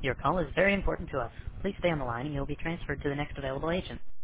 Your call is very important to us. Please stay on the line and you'll be transferred to the next available agent.